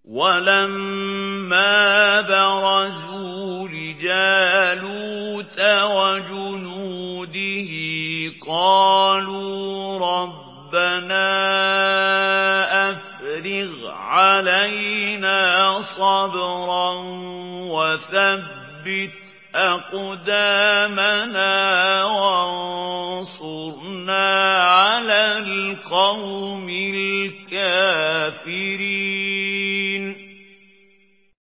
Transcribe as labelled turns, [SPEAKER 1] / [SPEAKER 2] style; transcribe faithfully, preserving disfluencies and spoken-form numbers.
[SPEAKER 1] وَلَمَّا بَرَزُوا لِجَالُوتَ وَجُنُودِهِ قَالُوا رَبَّنَا أَفْرِغْ عَلَيْنَا صَبْرًا وَثَبِّتْ أَقْدَامَنَا وَانصُرْنَا عَلَى الْقَوْمِ